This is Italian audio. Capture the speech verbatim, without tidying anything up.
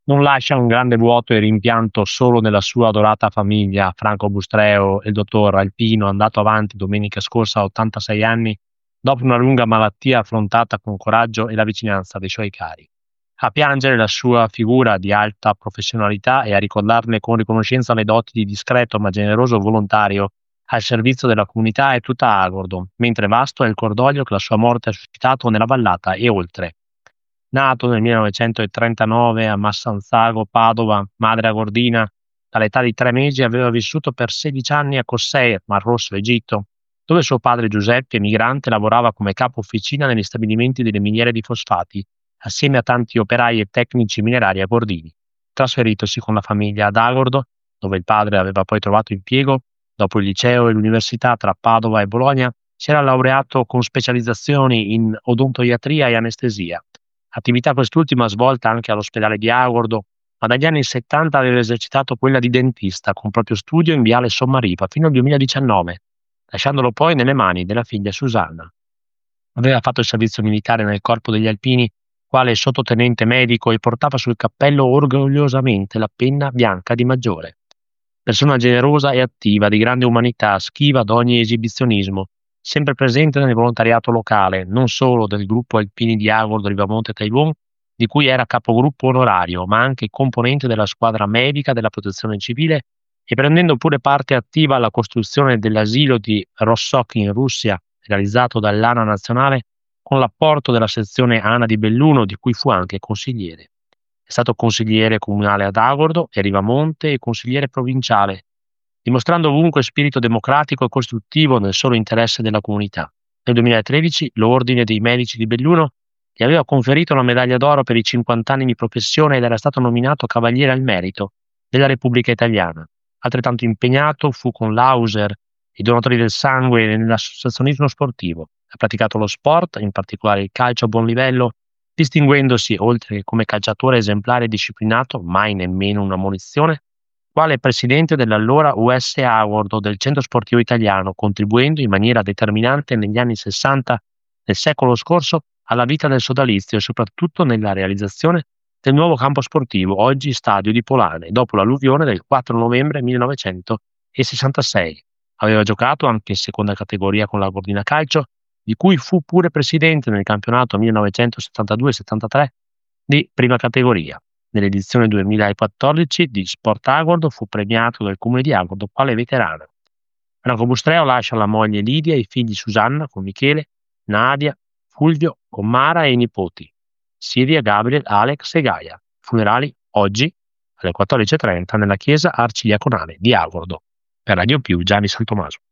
Non lascia un grande vuoto e rimpianto solo nella sua adorata famiglia, Franco Bustreo e il dottor Alpino, andato avanti domenica scorsa a ottantasei anni, dopo una lunga malattia affrontata con coraggio e la vicinanza dei suoi cari. A piangere la sua figura di alta professionalità e a ricordarne con riconoscenza le doti di discreto ma generoso volontario al servizio della comunità è tutta Agordo, mentre vasto è il cordoglio che la sua morte ha suscitato nella vallata e oltre. Nato nel millenovecentotrentanove a Massanzago, Padova, madre agordina, all'età di tre mesi aveva vissuto per sedici anni a Cossei, Mar Rosso, Egitto, dove suo padre Giuseppe, emigrante, lavorava come capo officina negli stabilimenti delle miniere di fosfati, assieme a tanti operai e tecnici minerari agordini. Trasferitosi con la famiglia ad Agordo, dove il padre aveva poi trovato impiego, dopo il liceo e l'università tra Padova e Bologna, si era laureato con specializzazioni in odontoiatria e anestesia, attività quest'ultima svolta anche all'ospedale di Agordo, ma dagli anni settanta aveva esercitato quella di dentista con proprio studio in viale Sommaripa fino al duemiladiciannove, lasciandolo poi nelle mani della figlia Susanna. Aveva fatto il servizio militare nel corpo degli Alpini quale sottotenente medico e portava sul cappello orgogliosamente la penna bianca di maggiore. Persona generosa e attiva, di grande umanità, schiva ad ogni esibizionismo, sempre presente nel volontariato locale, non solo del gruppo Alpini di Agordo Rivamonte Taiwan, di cui era capogruppo onorario, ma anche componente della squadra medica della protezione civile e prendendo pure parte attiva alla costruzione dell'asilo di Rossok in Russia, realizzato dall'A N A nazionale, con l'apporto della sezione A N A di Belluno, di cui fu anche consigliere. È stato consigliere comunale ad Agordo e Rivamonte e consigliere provinciale, dimostrando ovunque spirito democratico e costruttivo nel solo interesse della comunità. Nel duemilatredici l'Ordine dei Medici di Belluno gli aveva conferito la medaglia d'oro per i cinquanta anni di professione ed era stato nominato Cavaliere al Merito della Repubblica Italiana. Altrettanto impegnato fu con l'Auser, i donatori del sangue e nell'associazionismo sportivo. Ha praticato lo sport, in particolare il calcio a buon livello, distinguendosi, oltre che come calciatore esemplare e disciplinato, mai nemmeno una munizione, quale presidente dell'allora U S Agordo del Centro Sportivo Italiano, contribuendo in maniera determinante negli anni sessanta del secolo scorso alla vita del sodalizio e soprattutto nella realizzazione del nuovo campo sportivo, oggi stadio di Polane, dopo l'alluvione del quattro novembre millenovecentosessantasei. Aveva giocato anche in seconda categoria con la Gordina Calcio, di cui fu pure presidente nel campionato millenovecentosettantadue settantatré di prima categoria. Nell'edizione duemilaquattordici di Sport Agordo fu premiato dal comune di Agordo quale veterano. Franco Bustreo lascia la moglie Lidia e i figli Susanna con Michele, Nadia, Fulvio, con Mara e i nipoti Siria, Gabriel, Alex e Gaia. Funerali oggi alle quattordici e trenta nella chiesa arcidiaconale di Agordo. Per Radio Più, Gianni Santomaso.